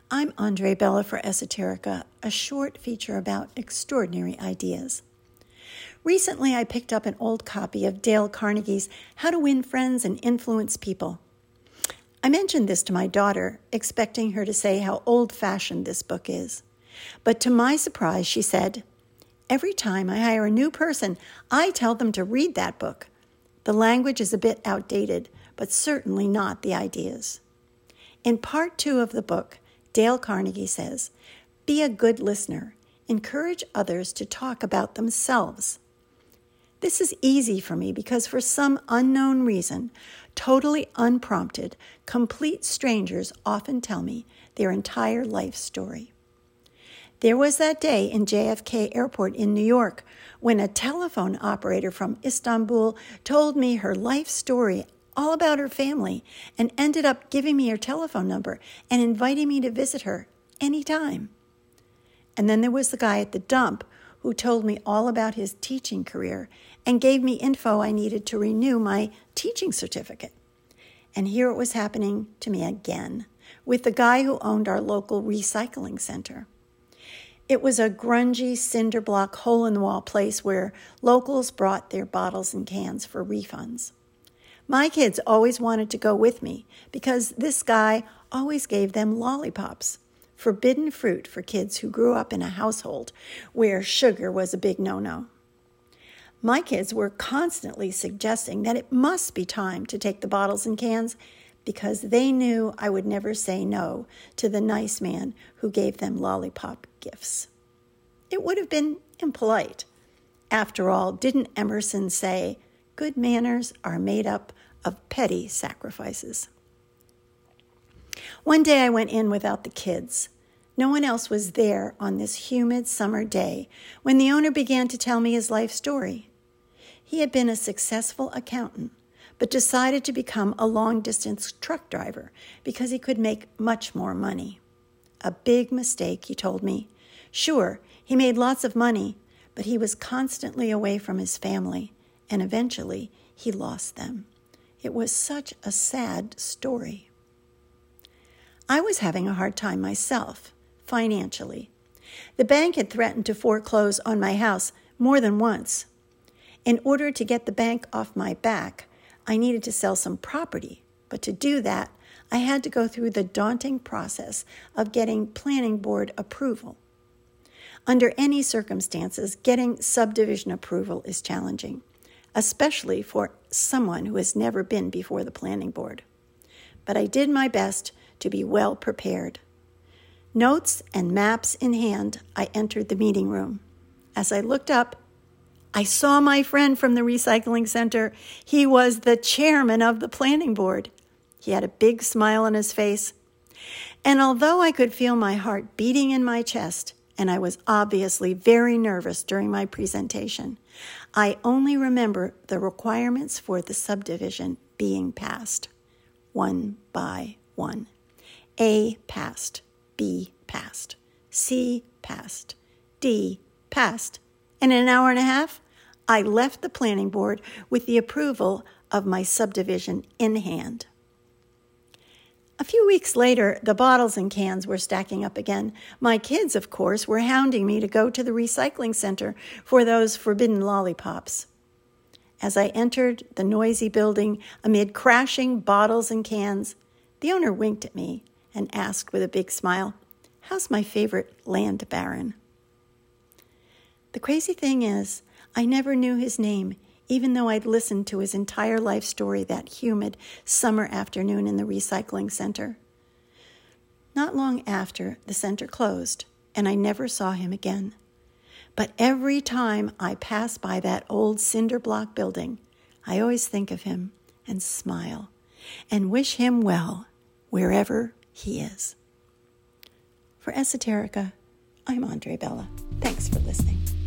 I'm Andre Bella for Esoterica, a short feature about extraordinary ideas. Recently, I picked up an old copy of Dale Carnegie's How to Win Friends and Influence People. I mentioned this to my daughter, expecting her to say how old-fashioned this book is. But to my surprise, she said, "Every time I hire a new person, I tell them to read that book. The language is a bit outdated, but certainly not the ideas." In part 2 of the book, Dale Carnegie says, "Be a good listener. Encourage others to talk about themselves." This is easy for me because for some unknown reason, totally unprompted, complete strangers often tell me their entire life story. There was that day in JFK Airport in New York when a telephone operator from Istanbul told me her life story all about her family and ended up giving me her telephone number and inviting me to visit her anytime. And then there was the guy at the dump who told me all about his teaching career and gave me info I needed to renew my teaching certificate. And here it was happening to me again with the guy who owned our local recycling center. It was a grungy cinder block hole-in-the-wall place where locals brought their bottles and cans for refunds. My kids always wanted to go with me because this guy always gave them lollipops, forbidden fruit for kids who grew up in a household where sugar was a big no-no. My kids were constantly suggesting that it must be time to take the bottles and cans because they knew I would never say no to the nice man who gave them lollipop gifts. It would have been impolite. After all, didn't Emerson say, "Good manners are made up of petty sacrifices"? One day I went in without the kids. No one else was there on this humid summer day when the owner began to tell me his life story. He had been a successful accountant, but decided to become a long-distance truck driver because he could make much more money. A big mistake, he told me. Sure, he made lots of money, but he was constantly away from his family, and eventually he lost them. It was such a sad story. I was having a hard time myself, financially. The bank had threatened to foreclose on my house more than once. In order to get the bank off my back, I needed to sell some property, but to do that, I had to go through the daunting process of getting planning board approval. Under any circumstances, getting subdivision approval is challenging, especially for someone who has never been before the planning board. But I did my best to be well prepared. Notes and maps in hand, I entered the meeting room. As I looked up, I saw my friend from the recycling center. He was the chairman of the planning board. He had a big smile on his face. And although I could feel my heart beating in my chest, and I was obviously very nervous during my presentation, I only remember the requirements for the subdivision being passed, one by one. A passed, B passed, C passed, D passed, and in an hour and a half, I left the planning board with the approval of my subdivision in hand. A few weeks later, the bottles and cans were stacking up again. My kids, of course, were hounding me to go to the recycling center for those forbidden lollipops. As I entered the noisy building amid crashing bottles and cans, the owner winked at me and asked with a big smile, "How's my favorite land baron?" The crazy thing is, I never knew his name, even though I'd listened to his entire life story that humid summer afternoon in the recycling center. Not long after, the center closed, and I never saw him again. But every time I pass by that old cinder block building, I always think of him and smile and wish him well wherever he is. For Esoterica, I'm Andre Bella. Thanks for listening.